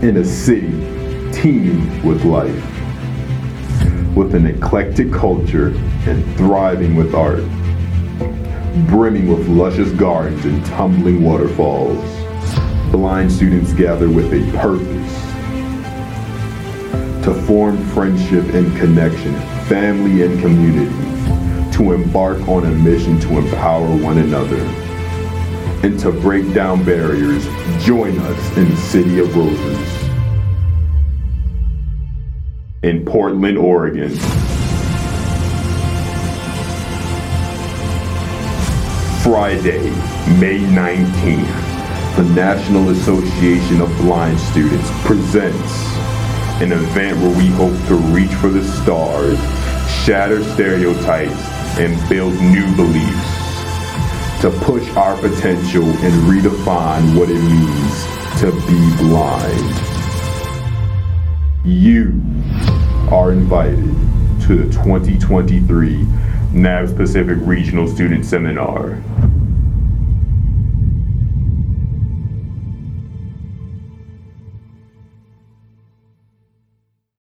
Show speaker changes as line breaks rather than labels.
in a city teeming with life, with an eclectic culture and thriving with art, brimming with luscious gardens and tumbling waterfalls. Blind students gather with a purpose to form friendship and connection, family and community, to embark on a mission to empower one another, and to break down barriers. Join us in the City of Roses in Portland, Oregon. Friday, May 19th, the National Association of Blind Students presents an event where we hope to reach for the stars, shatter stereotypes, and build new beliefs, to push our potential and redefine what it means to be blind. You are invited to the 2023 NAVS Pacific Regional Student Seminar.